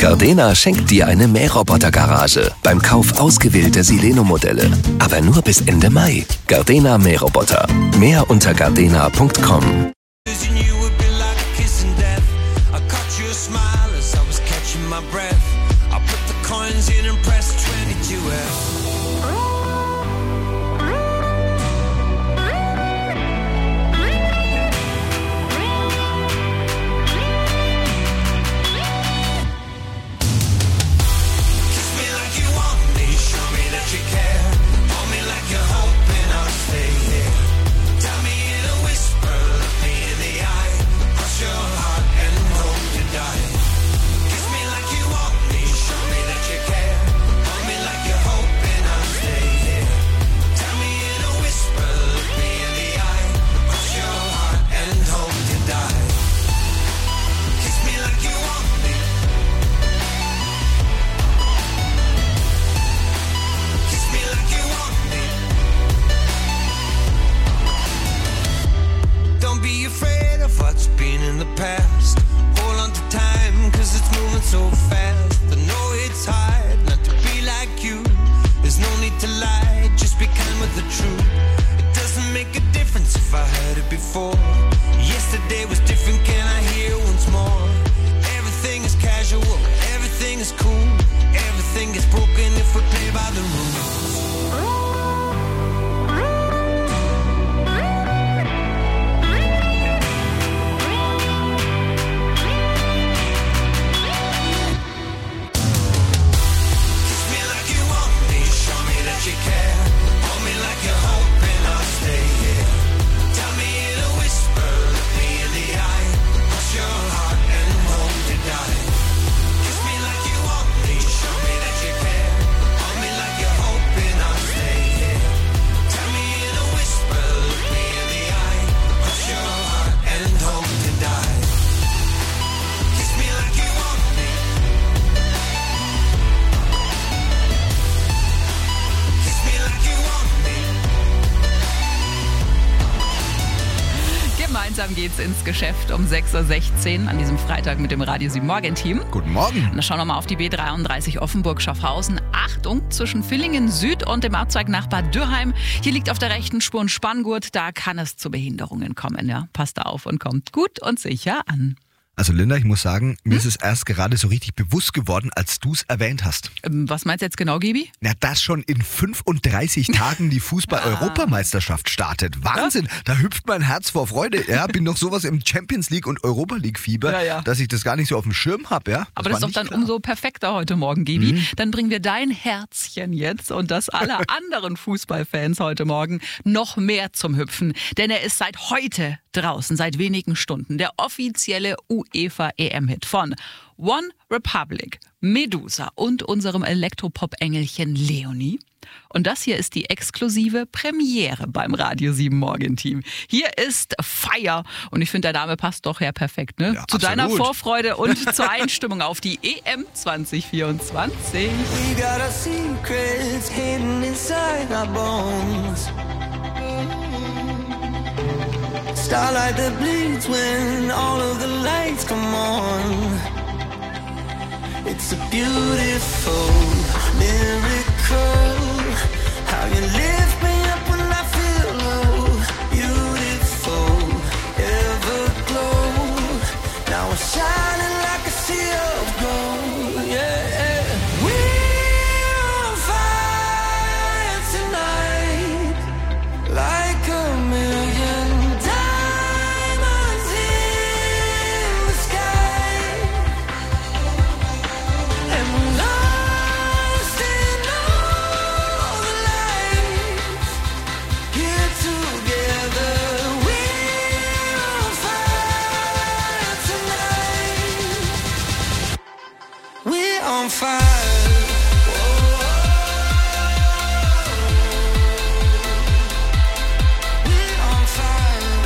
Gardena schenkt dir eine Mähroboter-Garage beim Kauf ausgewählter Sileno-Modelle. Aber nur bis Ende Mai. Gardena Mähroboter. Mehr unter gardena.com. Yesterday was different, can I hear once more? Everything is casual, everything is cool. Everything is broken if we play by the rules. Kiss me like you want me, show me that you care. Hold me like you're hoping I'll stay here. Tell me in a whisper, look me in the eye. Cross your heart and hope to die. Kiss me like you want me, show me that you care. Hold me like you're hoping I'll stay here. Tell me in a whisper, look me in the eye. Cross your heart and hope to die. Kiss me like you want me. Kiss me like you want me. Gemeinsam geht's ins Geschäft um 6.16 Uhr an diesem Freitag mit dem Radio 7 Morgen-Team. Guten Morgen. Dann schauen wir mal auf die B33 Offenburg-Schaffhausen. Achtung, zwischen Villingen Süd und dem Abzweignachbar Dürrheim. Hier liegt auf der rechten Spur ein Spanngurt. Da kann es zu Behinderungen kommen. Ja, passt da auf und kommt gut und sicher an. Also Linda, ich muss sagen, mir ist es erst gerade so richtig bewusst geworden, als du es erwähnt hast. Was meinst du jetzt genau, Gibi? Na, dass schon in 35 Tagen die Fußball-Europameisterschaft startet. Wahnsinn, da hüpft mein Herz vor Freude. Ja, bin noch sowas im Champions League und Europa League Fieber, dass ich das gar nicht so auf dem Schirm habe. Ja? Aber das ist doch dann umso perfekter heute Morgen, Gibi. Dann bringen wir dein Herzchen jetzt und das aller anderen Fußballfans heute Morgen noch mehr zum Hüpfen. Denn er ist seit heute draußen, seit wenigen Stunden, der offizielle UEFA-EM-Hit von One Republic, Medusa und unserem Elektropop-Engelchen Leonie. Und das hier ist die exklusive Premiere beim Radio 7 Morgen-Team. Hier ist Fire. Und ich finde, der Name passt doch ja perfekt, ne? Ja, zu deiner absolut. Vorfreude und zur Einstimmung auf die EM 2024. We got our secrets hidden inside our bones. Starlight that bleeds when all of the lights come on. It's a beautiful miracle. How you lift me up when I feel low. Beautiful, everglow. Now we're shining like a sea of gold. Yeah. We're on fire tonight, like a million diamonds in the sky. And we're lost in all the lights. Here together, we're on fire tonight. We're on fire. We're on fire.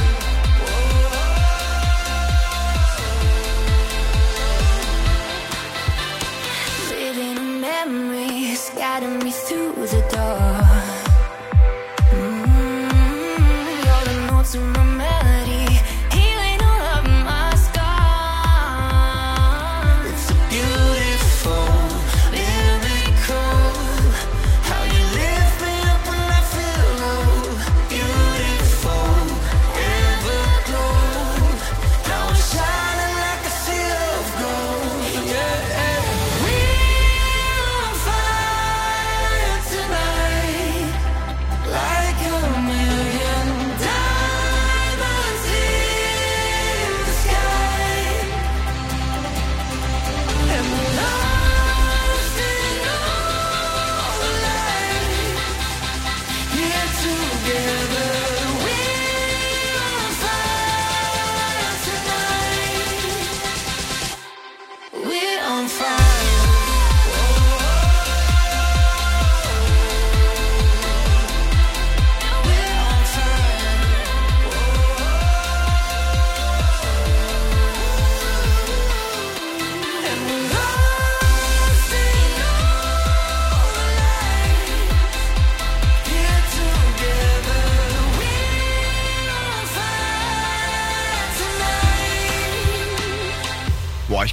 Living memories guiding me through the dark. You're the notes in my melody, healing all of my scars. It's a beautiful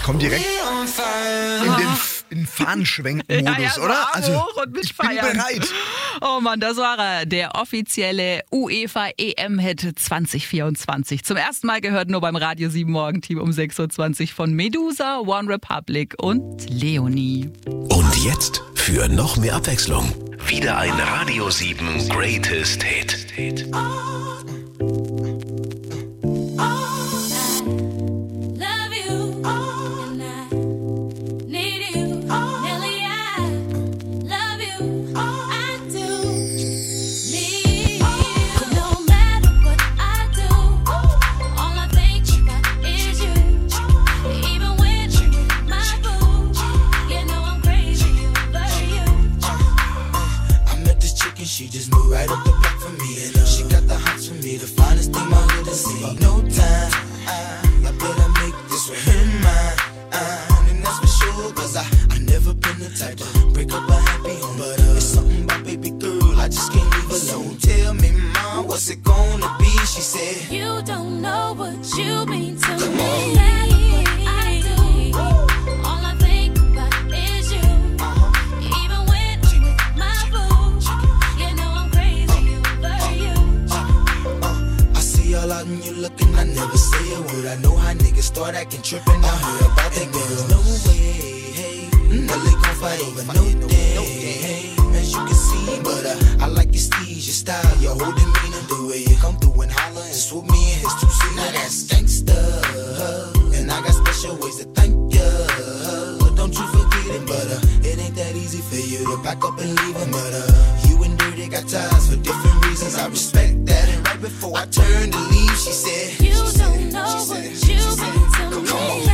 komme direkt in den Fahnenschwenken-Modus, oder? Also hoch und mit ich bin bereit. Oh Mann, das war er, der offizielle UEFA EM-Hit 2024. Zum ersten Mal gehört nur beim Radio 7 Morgenteam um 6.20 Uhr von Medusa, One Republic und Leonie. Und jetzt für noch mehr Abwechslung wieder ein Radio 7 Greatest Hit. She just moved right up the block for me, and she got the hots for me, the finest thing my hood has seen. No time, I better make this one mine, and that's for sure, cause I never been the type to break up a happy home, but it's something about baby girl, I just can't leave alone. Tell me, mom, what's it gonna be? She said, you don't know what you mean to me. I do. All I think about is you. Even when I'm with my boo, you know I'm crazy over you. I see all out and you looking, I never say a word. I know how niggas start acting trippin'. I heard about that girl. No way, hey, Nelly gon' fight over no day, hey, as you can see, but I like your steez, your style, your whole demeanor, the way you come through and holler and swoop me in his two-seater. Now that's gangsta, and I got special ways to thank ya, but don't you forget it, but it ain't that easy for you to back up and leave him, but you and Dirty got ties for different reasons, I respect that, and right before I turned to leave, she said, you don't know what you mean to me. Come on.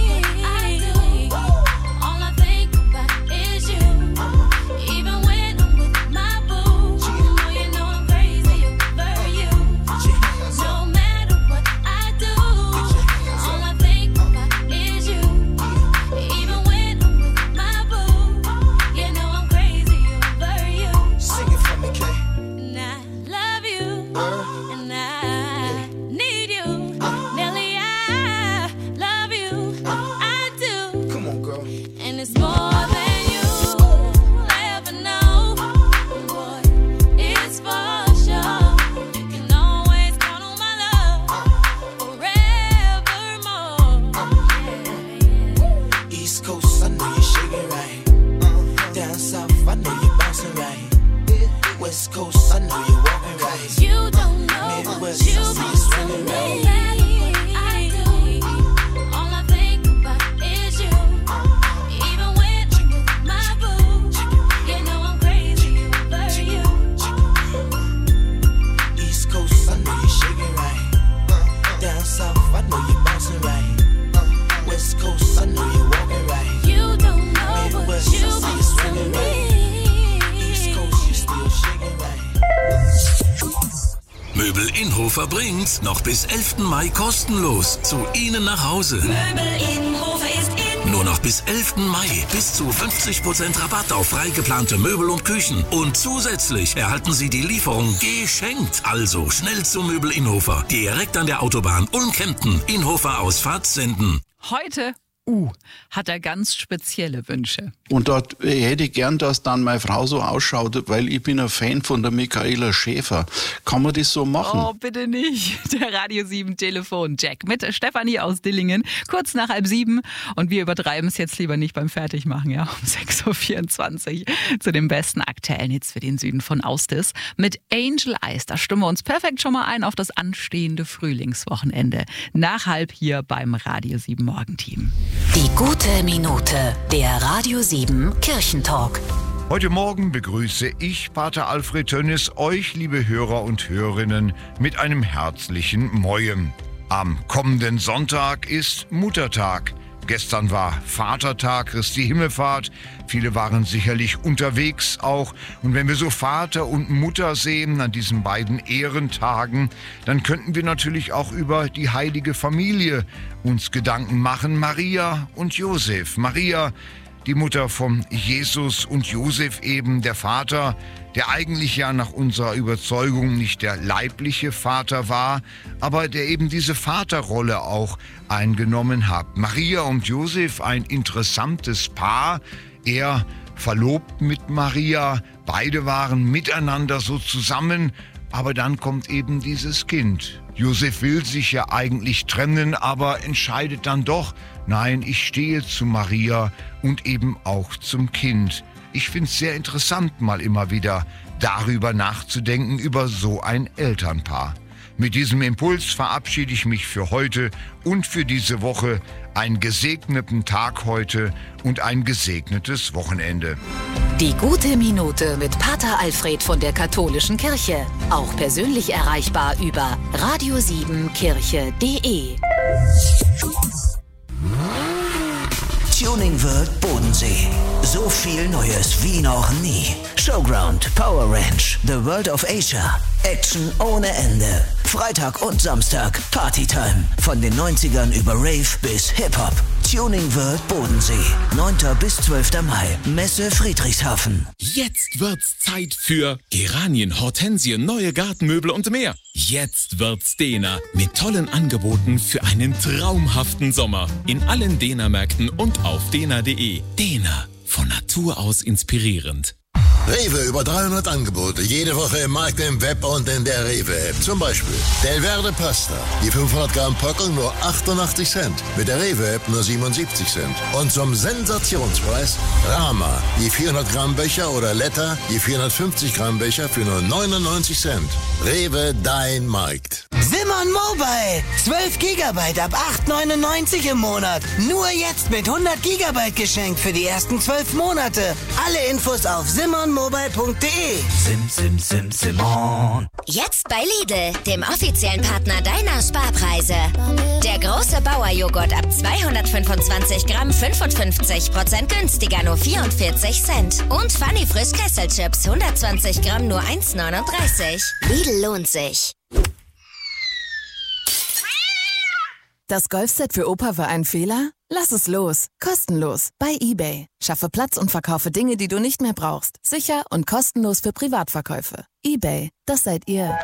Möbel Inhofer bringt's noch bis 11. Mai kostenlos zu Ihnen nach Hause. Möbel Inhofer ist in. Nur noch bis 11. Mai bis zu 50% Rabatt auf frei geplante Möbel und Küchen. Und zusätzlich erhalten Sie die Lieferung geschenkt. Also schnell zu Möbel Inhofer. Direkt an der Autobahn Ulm-Kempten. Inhofer Ausfahrt senden. Heute hat er ganz spezielle Wünsche. Und dort hätte ich gern, dass dann meine Frau so ausschaut, weil ich bin ein Fan von der Michaela Schäfer. Kann man das so machen? Oh, bitte nicht. Der Radio 7 Telefon-Jack mit Stefanie aus Dillingen, kurz nach 6:30. Und wir übertreiben es jetzt lieber nicht beim Fertigmachen, ja, um 6.24 Uhr zu den besten aktuellen Hits für den Süden von Austis. Mit Angel Eyes, da stimmen wir uns perfekt schon mal ein auf das anstehende Frühlingswochenende. Nach 6:30 hier beim Radio 7 Morgenteam. Die gute Minute, der Radio 7 Kirchentalk. Heute Morgen begrüße ich, Pater Alfred Tönnis, euch, liebe Hörer und Hörerinnen, mit einem herzlichen Mojem. Am kommenden Sonntag ist Muttertag. Gestern war Vatertag, Christi Himmelfahrt. Viele waren sicherlich unterwegs auch. Und wenn wir so Vater und Mutter sehen an diesen beiden Ehrentagen, dann könnten wir natürlich auch über die heilige Familie uns Gedanken machen. Maria und Josef. Maria, die Mutter von Jesus und Josef eben, der Vater, der eigentlich ja nach unserer Überzeugung nicht der leibliche Vater war, aber der eben diese Vaterrolle auch eingenommen hat. Maria und Josef, ein interessantes Paar, er verlobt mit Maria, beide waren miteinander so zusammen, aber dann kommt eben dieses Kind. Josef will sich ja eigentlich trennen, aber entscheidet dann doch, nein, ich stehe zu Maria und eben auch zum Kind. Ich finde es sehr interessant, mal immer wieder darüber nachzudenken, über so ein Elternpaar. Mit diesem Impuls verabschiede ich mich für heute und für diese Woche. Einen gesegneten Tag heute und ein gesegnetes Wochenende. Die gute Minute mit Pater Alfred von der Katholischen Kirche. Auch persönlich erreichbar über radio7kirche.de. Tuning wird Bodensee. So viel Neues wie noch nie. Showground, Power Ranch, The World of Asia. Action ohne Ende. Freitag und Samstag Partytime. Von den 90ern über Rave bis Hip-Hop. Tuning wird Bodensee. 9. bis 12. Mai. Messe Friedrichshafen. Jetzt wird's Zeit für Geranien, Hortensien, neue Gartenmöbel und mehr. Jetzt wird's Dena mit tollen Angeboten für einen traumhaften Sommer. In allen Dena-Märkten und auf dena.de. Dena, von Natur aus inspirierend. Rewe über 300 Angebote, jede Woche im Markt, im Web und in der Rewe-App. Zum Beispiel Del Verde Pasta, die 500 Gramm Packung nur 88 Cent, mit der Rewe-App nur 77 Cent. Und zum Sensationspreis Rama, die 400 Gramm Becher oder Letta, die 450 Gramm Becher für nur 99 Cent. Rewe, dein Markt. Simon Mobile. 12 GB ab 8,99 im Monat. Nur jetzt mit 100 GB geschenkt für die ersten 12 Monate. Alle Infos auf simonmobile.de. Simon. Jetzt bei Lidl, dem offiziellen Partner deiner Sparpreise. Der große Bauerjoghurt ab 225 Gramm 55% günstiger, nur 44 Cent. Und Funny Frisch Kesselchips 120 Gramm nur 1,39. Lidl lohnt sich. Das Golfset für Opa war ein Fehler? Lass es los. Kostenlos. Bei eBay. Schaffe Platz und verkaufe Dinge, die du nicht mehr brauchst. Sicher und kostenlos für Privatverkäufe. eBay. Das seid ihr.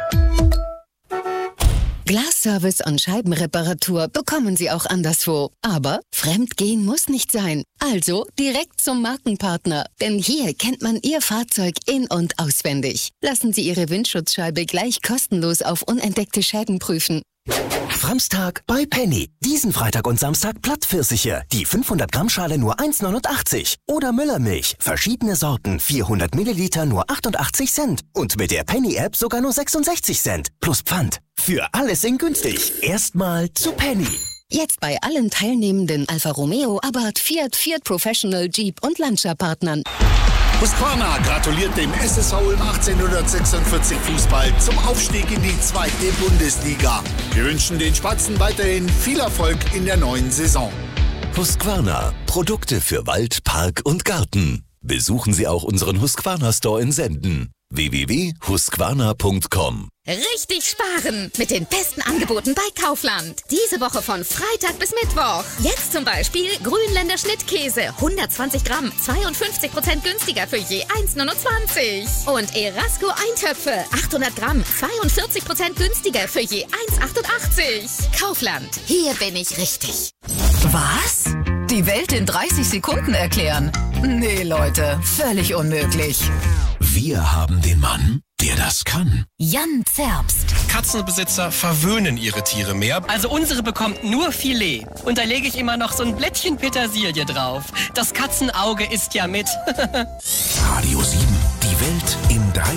Glasservice und Scheibenreparatur bekommen Sie auch anderswo. Aber fremdgehen muss nicht sein. Also direkt zum Markenpartner. Denn hier kennt man Ihr Fahrzeug in- und auswendig. Lassen Sie Ihre Windschutzscheibe gleich kostenlos auf unentdeckte Schäden prüfen. Framstag bei Penny. Diesen Freitag und Samstag Plattpfirsiche. Die 500 Gramm Schale nur 1,89. Oder Müllermilch. Verschiedene Sorten. 400 Milliliter nur 88 Cent. Und mit der Penny-App sogar nur 66 Cent. Plus Pfand. Für alles in günstig. Erstmal zu Penny. Jetzt bei allen teilnehmenden Alfa Romeo, Abarth, Fiat Professional, Jeep und Lancia-Partnern. Husqvarna gratuliert dem SSV Ulm 1846 Fußball zum Aufstieg in die 2. Bundesliga. Wir wünschen den Spatzen weiterhin viel Erfolg in der neuen Saison. Husqvarna. Produkte für Wald, Park und Garten. Besuchen Sie auch unseren Husqvarna Store in Senden. www.husqvarna.com. Richtig sparen mit den besten Angeboten bei Kaufland. Diese Woche von Freitag bis Mittwoch. Jetzt zum Beispiel Grünländer Schnittkäse, 120 Gramm, 52% günstiger für je 1,29. Und Erasco Eintöpfe, 800 Gramm, 42% günstiger für je 1,88. Kaufland, hier bin ich richtig. Was? Die Welt in 30 Sekunden erklären? Nee, Leute, völlig unmöglich. Wir haben den Mann, der das kann. Jan Zerbst. Katzenbesitzer verwöhnen ihre Tiere mehr. Also unsere bekommt nur Filet. Und da lege ich immer noch so ein Blättchen Petersilie drauf. Das Katzenauge isst ja mit. Radio 7, die Welt in 3